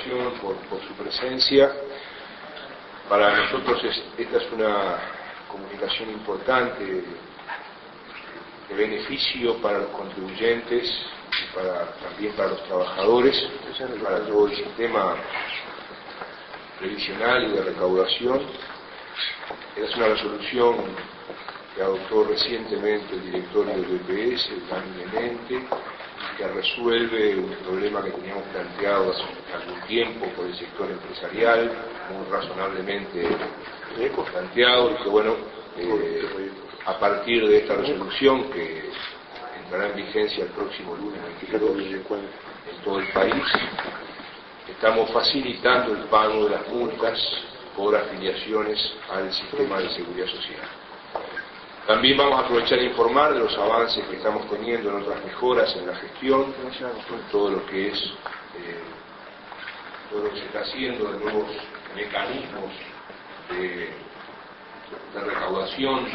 información, por su presencia. Para nosotros esta es una comunicación importante de beneficio para los contribuyentes y también para los trabajadores, para todo el sistema previsional y de recaudación. Es una resolución que adoptó recientemente el directorio del BPS, el plan inminente, que resuelve un problema que teníamos planteado hace algún tiempo por el sector empresarial, muy razonablemente planteado, y que bueno, a partir de esta resolución que entrará en vigencia el próximo lunes 22 en todo el país, estamos facilitando el pago de las multas por afiliaciones al sistema de seguridad social. También vamos a aprovechar e informar de los avances que estamos teniendo en otras mejoras en la gestión, en todo lo que es todo lo que se está haciendo de nuevos mecanismos de recaudación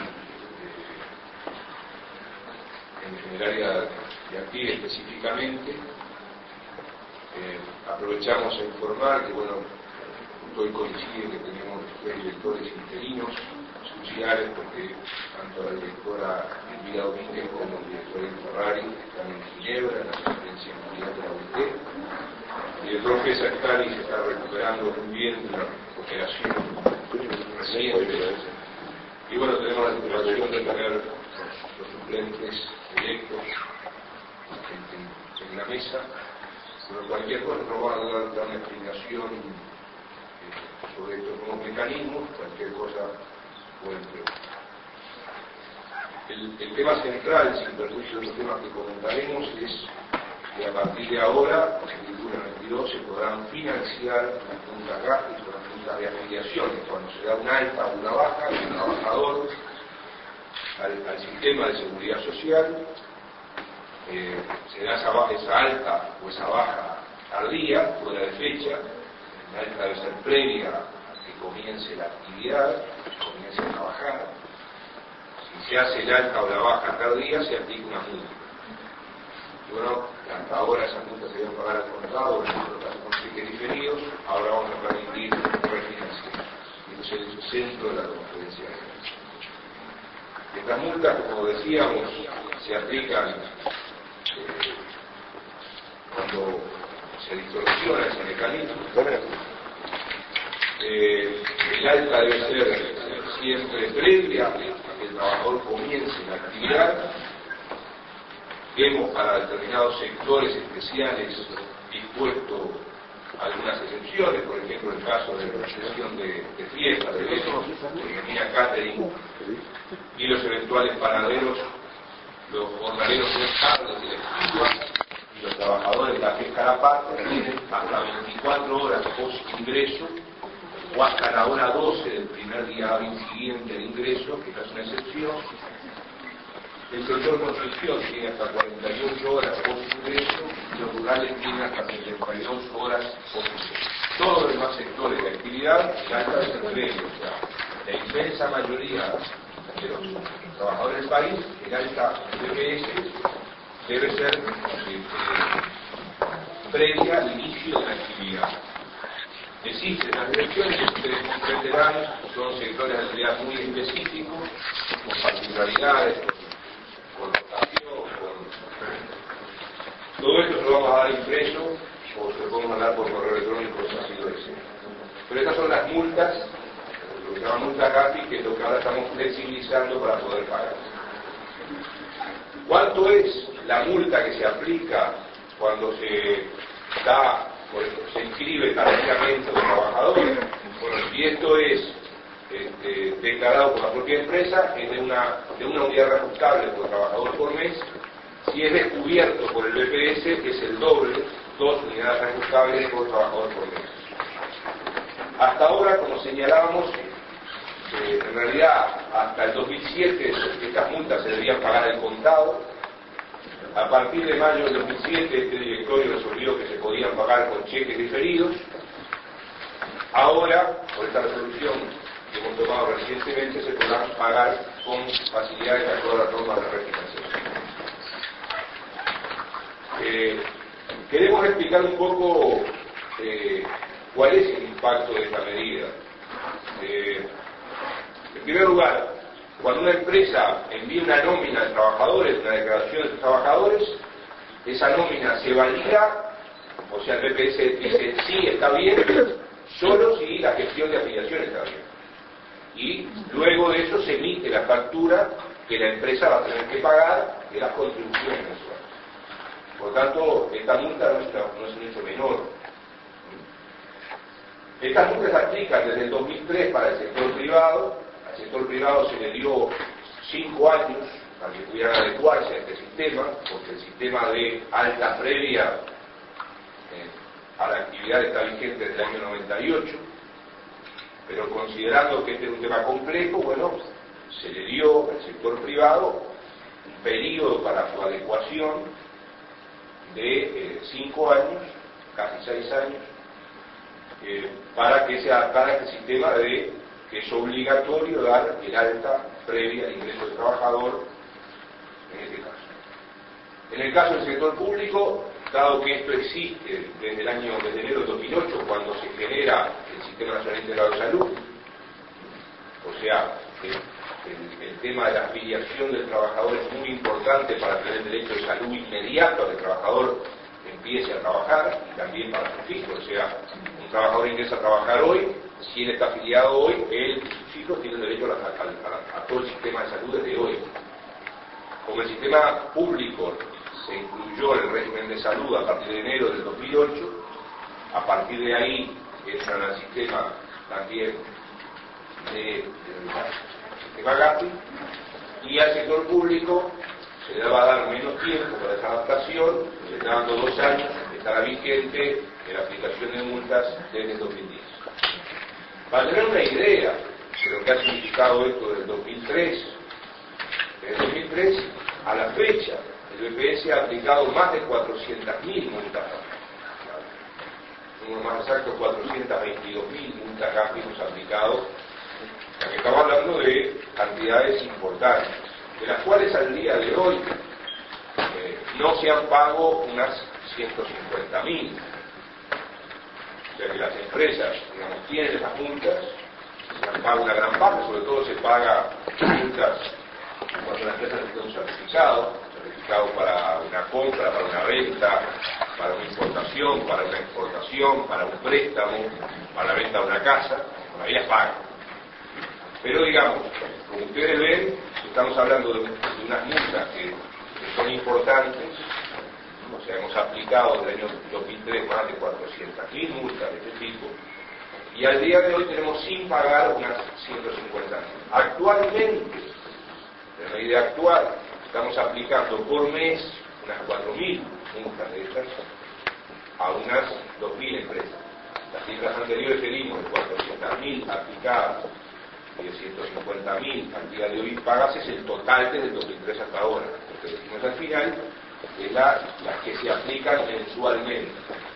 en el área de aquí específicamente. Aprovechamos a informar que bueno, hoy coincide que tenemos tres directores interinos sociales, porque tanto la directora Elvira Domínguez como el director Ferrari están en Ginebra, en la conferencia mundial de la OIT. El director César Cali se está recuperando muy bien de una operación reciente. Y bueno, tenemos la situación de tener los suplentes electos en la mesa. Pero cualquier cosa nos va a dar una explicación sobre estos nuevos mecanismos, cualquier cosa pueden preguntar. El tema central, sin perjuicio de los temas que comentaremos, es que a partir de ahora, en el 22, se podrán financiar las juntas gráficas, las juntas de afiliaciones, cuando se da una alta o una baja del trabajador al sistema de seguridad social. Se da esa alta o esa baja tardía, fuera de fecha. La alta debe ser previa a que comience la actividad, que comience a trabajar. Si se hace el alta o la baja tardía, se aplica una multa. Y bueno, hasta ahora esas multas se deben pagar al contado, en otros casos con cheques diferidos. Ahora vamos a permitir refinanciar. Y ese es el centro de la conferencia de prensa. Estas multas, como decíamos, se aplican cuando se distorsiona ese mecanismo. El alta debe ser siempre previa a que el trabajador comience la actividad. Hemos para determinados sectores especiales dispuesto algunas excepciones, por ejemplo el caso de la excepción de fiestas, de eventos, de catering y los eventuales panaderos, los jornaleros de tarde de la esquina y los trabajadores de la pesca a la parte tienen hasta 24 horas post ingreso o hasta la hora 12 del primer día hábil siguiente al ingreso, que esta es una excepción. El sector construcción tiene hasta 48 horas post ingreso y los rurales tienen hasta 72 horas post ingreso. Todos los demás sectores de actividad, la alta es el previo, o sea, la inmensa mayoría de los trabajadores del país, el alta BPS debe ser previa al inicio de la actividad. Existen las excepciones que ustedes comprenderán, son sectores de actividad muy específicos, con particularidades, con rotación, todo esto se lo vamos a dar impreso o se lo podemos mandar por correo electrónico si así lo desean. Pero estas son las multas, lo que se llama multa GAFI, que es lo que ahora estamos flexibilizando para poder pagar. ¿Cuánto es la multa que se aplica cuando se da, por ejemplo, se inscribe tardíamente a los trabajadores? Bueno, si esto es declarado por la propia empresa, es de una unidad reajustable por trabajador por mes. Si es descubierto por el BPS, es el doble, 2 unidades reajustables por trabajador por mes. Hasta ahora, como señalábamos, en realidad hasta el 2007 estas multas se debían pagar al contado. A partir de mayo del 2007 este directorio resolvió que se podían pagar con cheques diferidos. Ahora, por esta resolución que hemos tomado recientemente, se podrán pagar con facilidad de acuerdo a las normas de refinanciación. Queremos explicar un poco ¿cuál es el impacto de esta medida? En primer lugar, cuando una empresa envía una nómina de trabajadores, una declaración de trabajadores, esa nómina se valida, o sea, el BPS dice sí, está bien, solo si la gestión de afiliación está bien. Y luego de eso se emite la factura que la empresa va a tener que pagar de las contribuciones mensuales. Por tanto, esta multa no es un hecho menor. Estas multas se aplican desde el 2003 para el sector privado. Al sector privado se le dio 5 años para que pudieran adecuarse a este sistema, porque el sistema de alta previa a la actividad está vigente desde el año 98, pero considerando que este es un tema complejo, bueno, se le dio al sector privado un periodo para su adecuación de 5 años, casi 6 años, para que se adaptara a este sistema de que es obligatorio dar el alta previa al ingreso del trabajador en este caso. En el caso del sector público, dado que esto existe desde enero de 2008, cuando se genera el Sistema Nacional Integrado de Salud, o sea, el tema de la afiliación del trabajador es muy importante para tener el derecho de salud inmediato a que el trabajador empiece a trabajar y también para sus hijos. O sea, un trabajador ingresa a trabajar hoy, si él está afiliado hoy, él y sus hijos tienen derecho a todo el sistema de salud desde hoy. Como el sistema público se incluyó en el régimen de salud a partir de enero del 2008, a partir de ahí entran al sistema también de Gafi, y al sector público se le va a dar menos tiempo para esa adaptación, se está dando 2 años, estará vigente en la aplicación de multas desde el 2010. Para tener una idea de lo que ha significado esto del 2003, desde el 2003 a la fecha, el BPS ha aplicado más de 400.000 multas. Más exacto, 422.000 multas Gafi hemos aplicado. O sea que estamos hablando de cantidades importantes, de las cuales al día de hoy no se han pago unas 150.000. O sea que las empresas, digamos, tienen esas multas, se han pagado una gran parte, sobre todo se paga multas cuando la empresa necesita un certificado para una compra, para una renta, para una importación, para una exportación, para un préstamo, para la venta de una casa, todavía es paga. Pero digamos, como ustedes ven, estamos hablando de unas multas que son importantes. O sea, hemos aplicado desde el año 2003 más de 400.000 multas de este tipo, y al día de hoy tenemos sin pagar unas 150.000. Actualmente, de la idea actual, estamos aplicando por mes unas 4.000 multas de estas a unas 2.000 empresas. Las cifras anteriores que dimos de 400.000 aplicadas y de 150.000 al día de hoy pagas es el total desde el 2003 hasta ahora. Lo que decimos al final es las que se aplican mensualmente.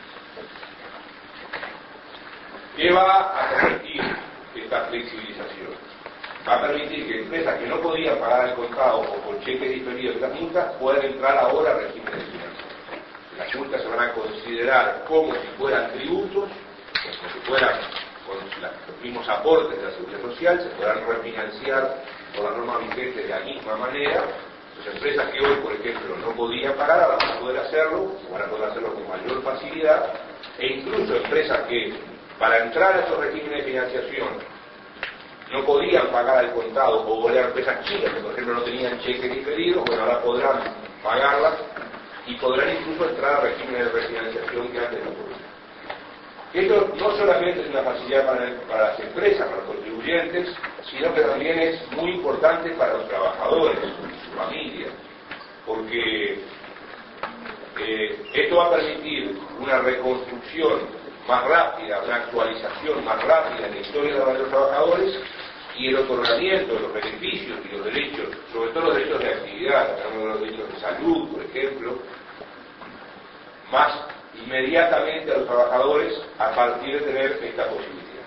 ¿Qué va a permitir esta flexibilización? Va a permitir que empresas que no podían pagar al contado o con cheques diferidos de las multas puedan entrar ahora al régimen de financiación. Las multas se van a considerar como si fueran tributos, como si fueran con los mismos aportes de la seguridad social, se podrán refinanciar por las normas vigentes de la misma manera. Las empresas que hoy, por ejemplo, no podían pagar, ahora van a poder hacerlo, van a poder hacerlo con mayor facilidad, e incluso empresas que para entrar a esos regímenes de financiación no podían pagar al contado, o eran empresas chicas que por ejemplo no tenían cheques diferidos, bueno, ahora podrán pagarlas y podrán incluso entrar a regímenes de refinanciación que antes no podían. Esto no solamente es una facilidad para las empresas, para los contribuyentes, sino que también es muy importante para los trabajadores, su familia, porque esto va a permitir una reconstrucción más rápida, una actualización más rápida en la historia de los trabajadores y el otorgamiento de los beneficios y los derechos, sobre todo los derechos de actividad, los derechos de salud, por ejemplo, más inmediatamente a los trabajadores a partir de tener esta posibilidad.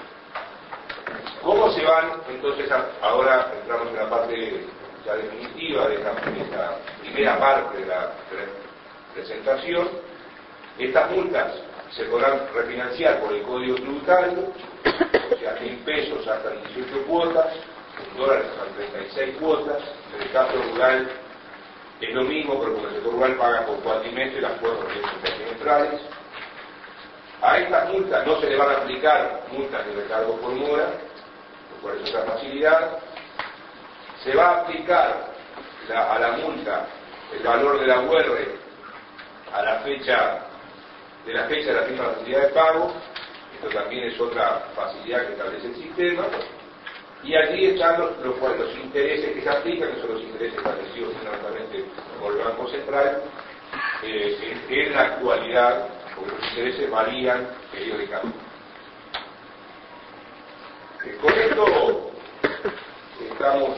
¿Cómo se van entonces ahora entramos en la parte ya definitiva de esta primera parte de la presentación? Estas multas se podrán refinanciar por el código tributario, o sea, 1.000 pesos hasta 18 cuotas, $1 hasta 36 cuotas. En el caso rural es lo mismo, pero como el sector rural paga por cuatrimestre, las cuotas son trimestrales. A estas multas no se le van a aplicar multas de recargo por mora, lo cual es otra facilidad. Se va a aplicar a la multa el valor de la UR a la fecha de la firma de la facilidad de pago. Esto también es otra facilidad que establece el sistema. Y allí están los intereses que se aplican, que son los intereses establecidos fundamentalmente por el Banco Central. En la actualidad, porque los intereses varían periódicamente. Con esto estamos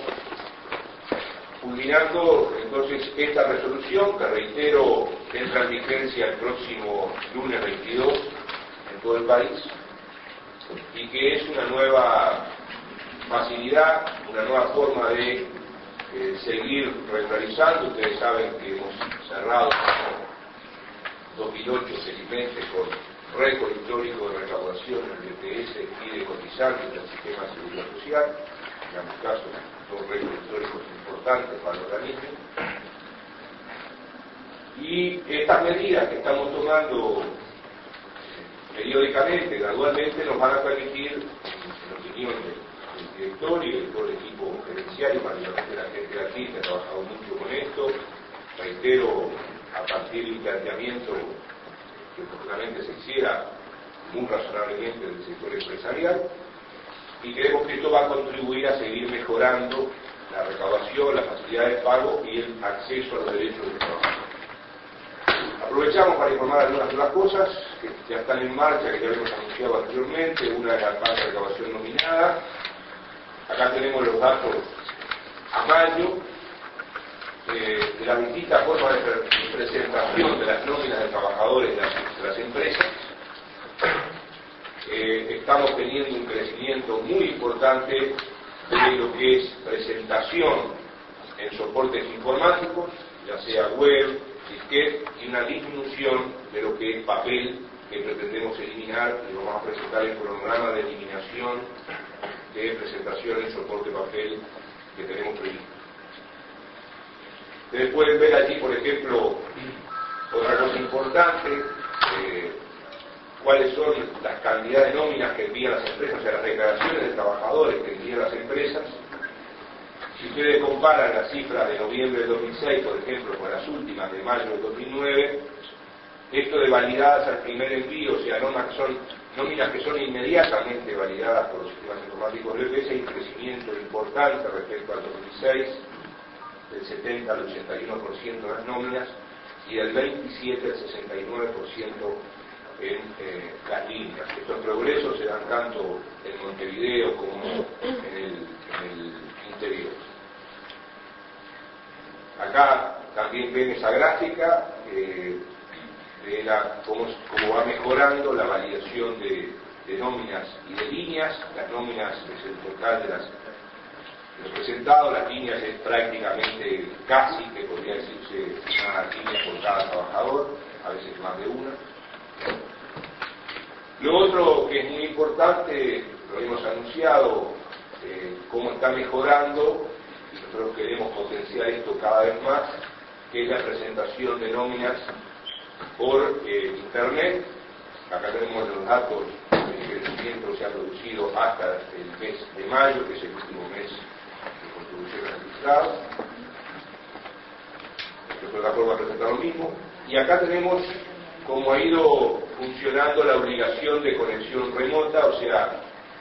culminando entonces esta resolución, que reitero entra en vigencia el próximo lunes 22 en todo el país, y que es una nueva facilidad, una nueva forma de seguir regularizando. Ustedes saben que hemos cerrado 2008 felizmente con récord histórico de recaudación en el BTS y de cotizantes del sistema de seguridad social. En ambos casos son récords históricos importantes para el organismo. Y estas medidas que estamos tomando periódicamente, gradualmente, nos van a permitir, en opinión del director y de todo el equipo gerencial, y particularmente la gente de aquí que ha trabajado mucho con esto, reitero, a partir de un planteamiento que probablemente se hiciera muy razonablemente del sector empresarial, y creemos que esto va a contribuir a seguir mejorando la recaudación, la facilidad de pago y el acceso a los derechos del trabajador. Aprovechamos para informar algunas de las cosas que ya están en marcha, que ya habíamos anunciado anteriormente. Una es la tasa de recaudación nominada. Acá tenemos los datos a mayo, de las distintas formas de presentación de las nóminas de trabajadores de las empresas. Estamos teniendo un crecimiento muy importante de lo que es presentación en soportes informáticos, ya sea web, disquete, y una disminución de lo que es papel, que pretendemos eliminar, y vamos a presentar el cronograma de eliminación de presentación en soporte papel que tenemos previsto. Ustedes pueden ver allí, por ejemplo, otra cosa importante, cuáles son las cantidades de nóminas que envían las empresas, o sea, las declaraciones de trabajadores que envían las empresas. Si ustedes comparan las cifras de noviembre del 2006, por ejemplo, con las últimas de mayo del 2009, esto de validadas al primer envío, o sea, nóminas que son inmediatamente validadas por los sistemas informáticos del BPS, hay un crecimiento importante respecto al 2006, del 70 al 81% de las nóminas, y del 27 al 69% en las líneas. Estos progresos se dan tanto en Montevideo como en el interior. Acá también ven esa gráfica de cómo va mejorando la validación de nóminas y de líneas. Las nóminas es el total de los presentados, las líneas es prácticamente casi, que podría decirse, una línea por cada trabajador, a veces más de una. Lo otro que es muy importante, lo hemos anunciado, cómo está mejorando, y nosotros queremos potenciar esto cada vez más, que es la presentación de nóminas por internet. Acá tenemos los datos de crecimiento que se ha producido hasta el mes de mayo, que es el último mes de contribuciones registradas. De otra forma presentar lo mismo. Y acá tenemos cómo ha ido funcionando la obligación de conexión remota, o sea,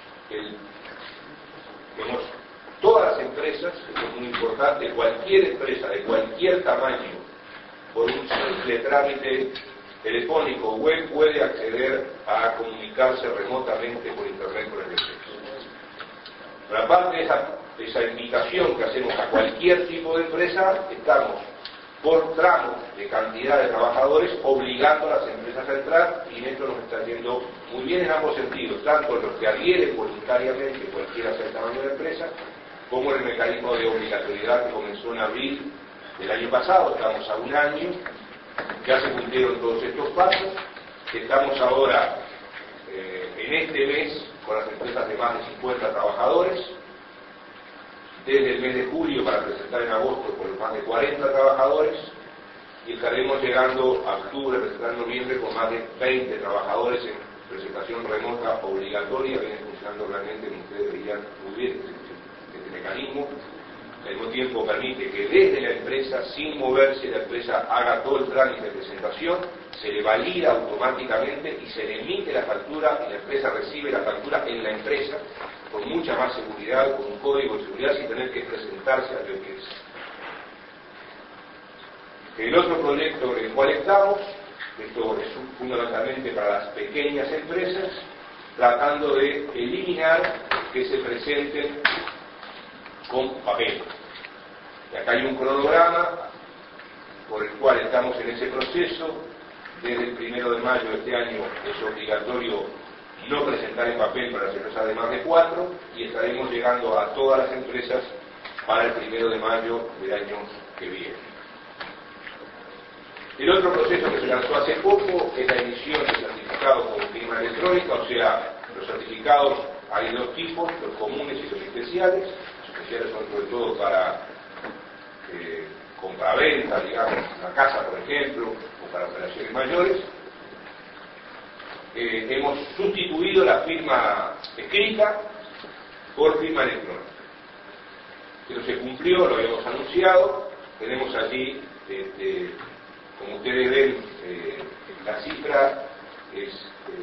tenemos todas las empresas, esto es muy importante, cualquier empresa de cualquier tamaño, por un simple trámite telefónico o web, puede acceder a comunicarse remotamente por internet con el BPS. Pero aparte de esa invitación que hacemos a cualquier tipo de empresa, estamos por tramos de cantidad de trabajadores obligando a las empresas a entrar, y esto nos está yendo muy bien en ambos sentidos, tanto los que adhieren voluntariamente, cualquiera sea el tamaño de la empresa, como el mecanismo de obligatoriedad que comenzó en abril del año pasado. Estamos a un año, ya se cumplieron todos estos pasos, Estamos ahora en este mes con las empresas de más de 50 trabajadores, desde el mes de julio para presentar en agosto con más de 40 trabajadores, y estaremos llegando a octubre, presentar en noviembre con más de 20 trabajadores en presentación remota obligatoria. Viene funcionando realmente, como ustedes veían muy bien, este mecanismo. Al mismo tiempo permite que desde la empresa, sin moverse, la empresa haga todo el trámite de presentación, se le valida automáticamente y se le emite la factura y la empresa recibe la factura en la empresa con mucha más seguridad, con un código de seguridad sin tener que presentarse a lo que es. El otro proyecto en el cual estamos, esto es fundamentalmente para las pequeñas empresas, tratando de eliminar que se presenten con papel. Y acá hay un cronograma por el cual estamos en ese proceso. Desde el 1 de mayo de este año es obligatorio no presentar en papel para las empresas de más de 4 y estaremos llegando a todas las empresas para el 1 de mayo del año que viene. El otro proceso que se lanzó hace poco es la emisión de certificados con firma electrónica, o sea, los certificados hay dos tipos, los comunes y los especiales. Los especiales son sobre todo para compraventa, digamos, una casa por ejemplo, o para operaciones mayores. Hemos sustituido la firma escrita por firma electrónica. Pero se cumplió, lo habíamos anunciado, tenemos allí, como ustedes ven, la cifra es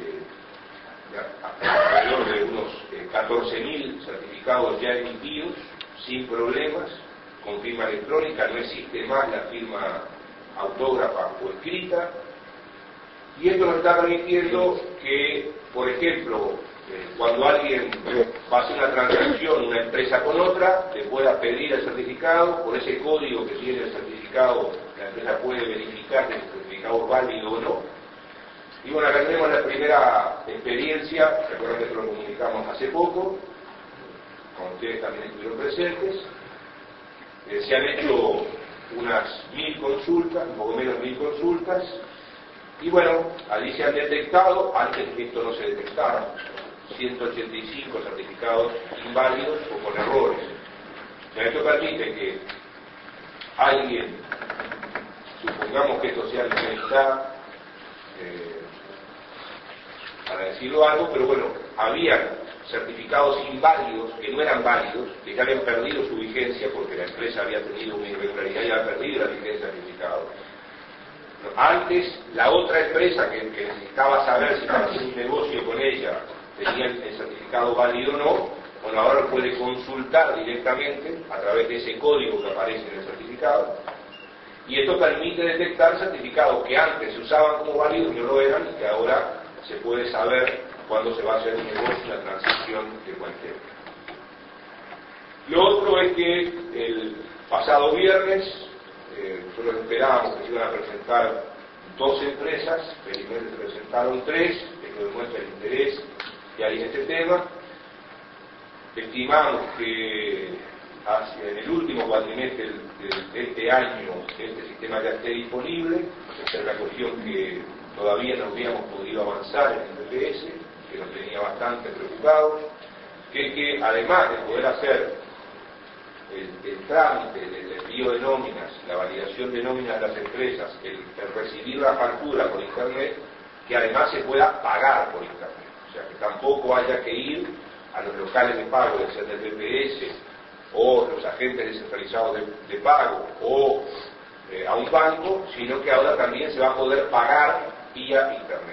alrededor de unos 14.000 certificados ya emitidos, sin problemas, con firma electrónica. No existe más la firma autógrafa o escrita, y esto nos está permitiendo que, por ejemplo, cuando alguien va a hacer una transacción, una empresa con otra, le pueda pedir el certificado, por ese código que tiene el certificado, la empresa puede verificar si el certificado es válido o no. Y bueno, acá tenemos la primera experiencia, recuerden que esto lo comunicamos hace poco, con ustedes también estuvieron presentes. Se han hecho unas 1000 consultas, un poco menos de 1000 consultas, y bueno, allí se han detectado, antes que esto no se detectara, 185 certificados inválidos o con errores. O sea, esto permite que alguien, supongamos que esto sea la universidad, para decirlo algo, pero bueno, había certificados inválidos, que no eran válidos, que ya habían perdido su vigencia porque la empresa había tenido una irregularidad y había perdido la vigencia del certificado. Antes, la otra empresa que necesitaba saber si para hacer un negocio con ella tenía el certificado válido o no, bueno, ahora lo puede consultar directamente a través de ese código que aparece en el certificado, y esto permite detectar certificados que antes se usaban como válidos y no lo eran, y que ahora se puede saber cuándo se va a hacer un negocio, una transacción de cualquier. Lo otro es que el pasado viernes nosotros esperábamos que se iban a presentar 2 empresas, felizmente se presentaron 3, esto demuestra el interés que hay en este tema. Estimamos que en el último cuatrimestre de este año este sistema ya esté disponible. Esta es la cuestión que todavía no habíamos podido avanzar en el BPS, que nos tenía bastante preocupados, que además de poder hacer el trámite del envío de nóminas, la validación de nóminas de las empresas, el recibir la factura por internet, que además se pueda pagar por internet. O sea, que tampoco haya que ir a los locales de pago, ya sea del BPS o los agentes descentralizados de pago o a un banco, sino que ahora también se va a poder pagar vía internet.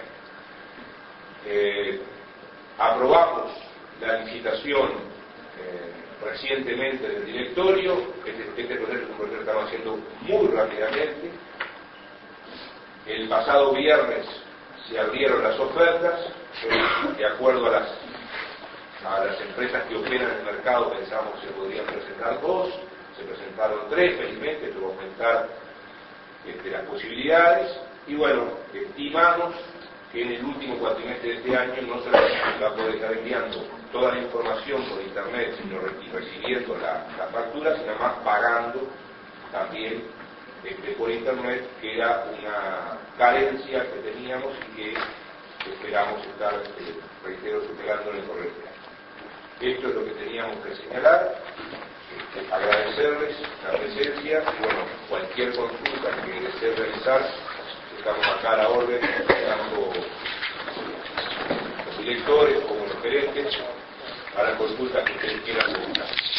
Aprobamos la licitación recientemente del directorio. Este proceso es un proceso que estamos haciendo muy rápidamente. El pasado viernes se abrieron las ofertas, de acuerdo a las empresas que operan en el mercado pensábamos que se podrían presentar 2, se presentaron 3, felizmente, esto va a aumentar las posibilidades, y bueno, estimamos que en el último cuatrimestre de este año no solamente se va a poder estar enviando toda la información por internet, sino recibiendo la factura, sino más pagando también por internet, que era una carencia que teníamos y que esperamos estar, reitero, superándolo en correcto. Esto es lo que teníamos que señalar, agradecerles la presencia y bueno, cualquier consulta que deseen realizar, estamos acá a la orden, tanto los directores como los gerentes, para consultas que ustedes quieran preguntar.